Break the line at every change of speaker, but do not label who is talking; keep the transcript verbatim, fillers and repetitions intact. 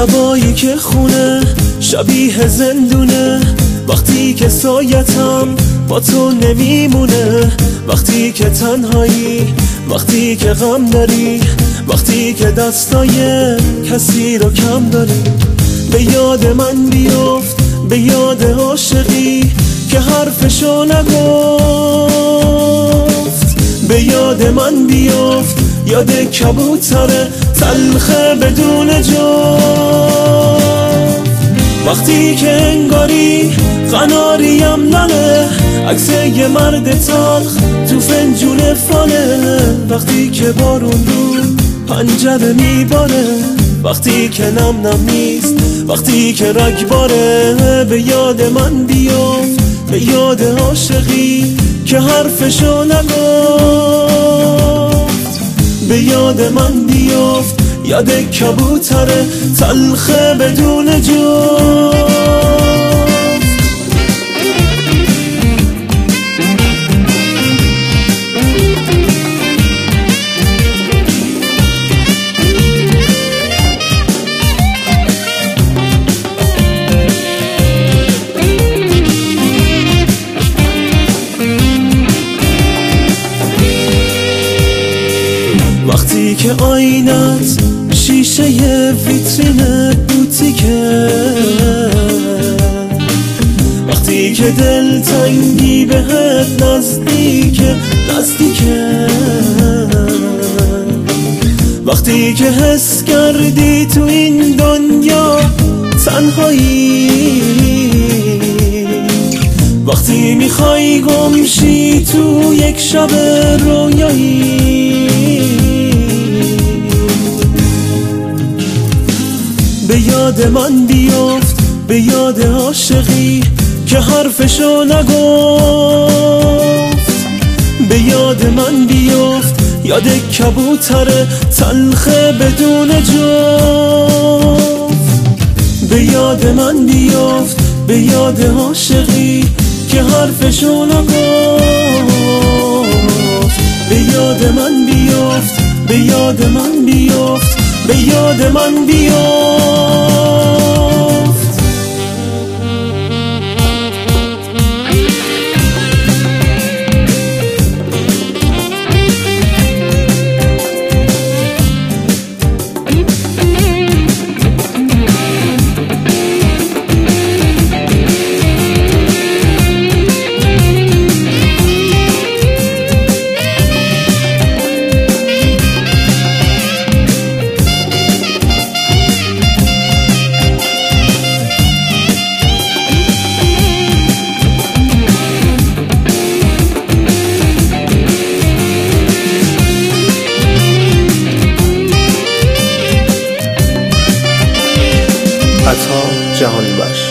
شبایی که خونه شبیه زندونه، وقتی که سایتم با تو نمیمونه، وقتی که تنهایی، وقتی که غم داری، وقتی که دستای کسی رو کم داری. به یاد من بیفت، به یاد عاشقی که حرفشو نگفت. به یاد من بیفت، یاد کبوتر تلخه بدون جفت. وقتی که انگاری قناریم ننه، عکس یه مرد تلخ تو فنجون فانه. وقتی که بارون رو پنجره میباره، وقتی که نم نم نیست، وقتی که رگباره. به یاد من بیفت، به یاد عاشقی که حرفشو نگفت. به یاد من بیفت، یاد کبوتر تلخه بدون جفت. وقتی که آینت شیشه ویترین بوتیکه، وقتی که دلتنگی بهت نزدیکه نزدیکه، وقتی که حس کردی تو این دنیا تنهایی، وقتی میخوای گمشی تو یک شب رویایی. به یاد من بیفت، به یاد عاشقی که حرفشو نگفت. به یاد من بیفت، یاد کبوتر تلخه بدون جفت. به یاد من بیفت، به یاد عاشقی که حرفشو نگفت. به یاد من بیفت، به یاد من بیفت، به یاد من بیفت.
عطا جهانی بخش.